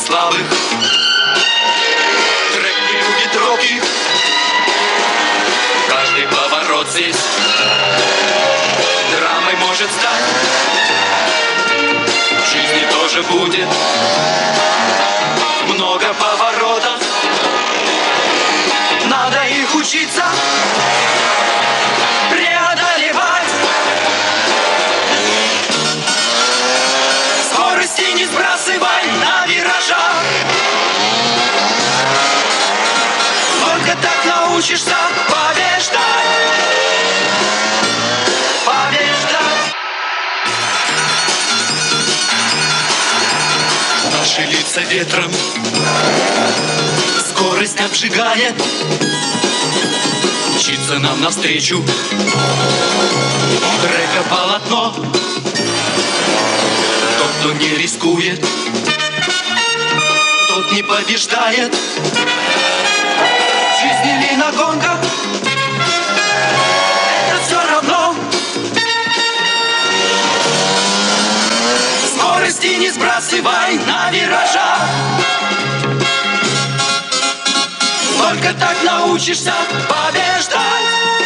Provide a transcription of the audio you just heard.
обижать слабых. Трек не любит роки, каждый поворот здесь драмой может стать. В жизни тоже будет много поворотов, надо их учиться преодолевать. Скорости не сбрасывай на виражах, только так научишься побеждать. Побеждать. Наши лица ветром скорость обжигает, мчится нам навстречу трека полотно. Тот, кто не рискует, тот не побеждает. В жизни ли на гонках, это все равно. Скорости не сбрасывай на виражах, только так научишься побеждать.